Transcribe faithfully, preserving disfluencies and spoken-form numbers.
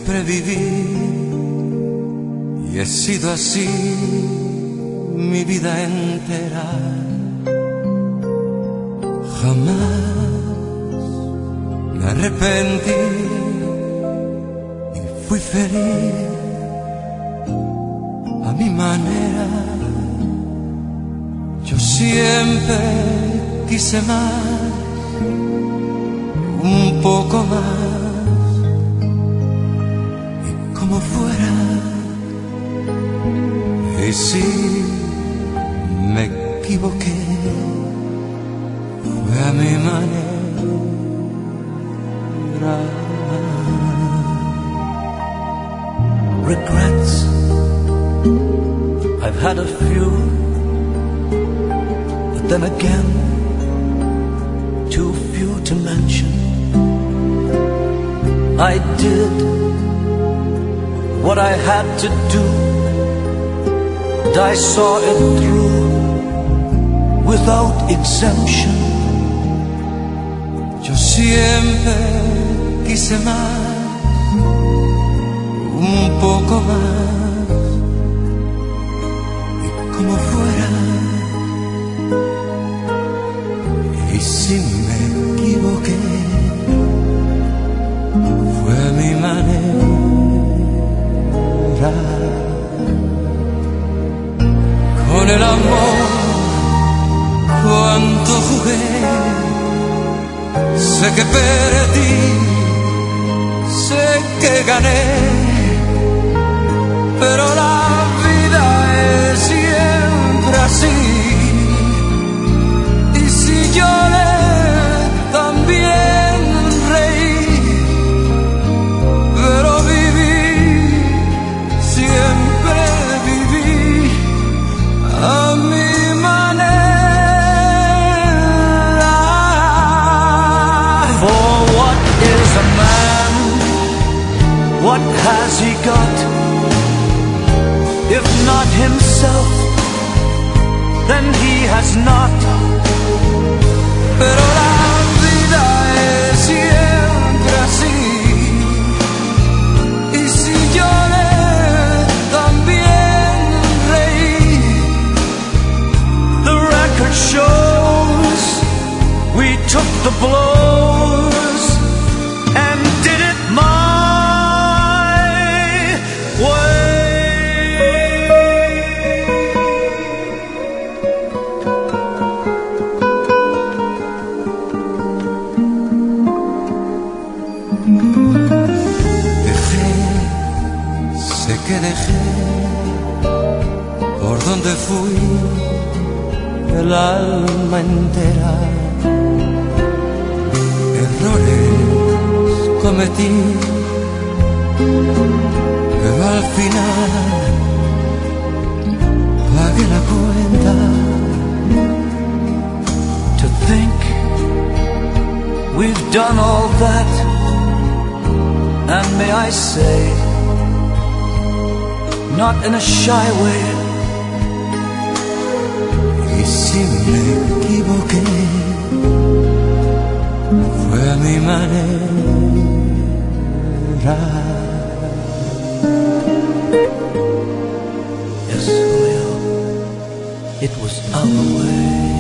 siempre viví y he sido así mi vida entera. Jamás me arrepentí y fui feliz a mi manera. Yo siempre quise más, un poco más, y como fuera. Y si me equivoqué, fue a mi manera. Regrets, I've had a few, but then again, too few to mention. I did what I had to do, and I saw it through without exemption. Yo siempre quise más, un poco más, y como fuera. Y si me equivoqué, fue a mi manera. Con el amor, cuánto jugué, sé que perdí, sé que gané, pero la vida es siempre así. Y si lloré, también reí, pero viví, siempre viví a mi manera. For what is a man? What has he got? If not himself, then he has not. Pero la vida es siempre así. Y si lloré, también reí. The record shows we took the blows and did it my way. Dejé, sé que dejé, por donde fui, el alma entera. Errores cometí, pero al final pagué la cuenta. To think we've done all that, and may I say, not in a shy way. Y si me equivoqué, fue a mi manera. Yes, Julio, it was our way.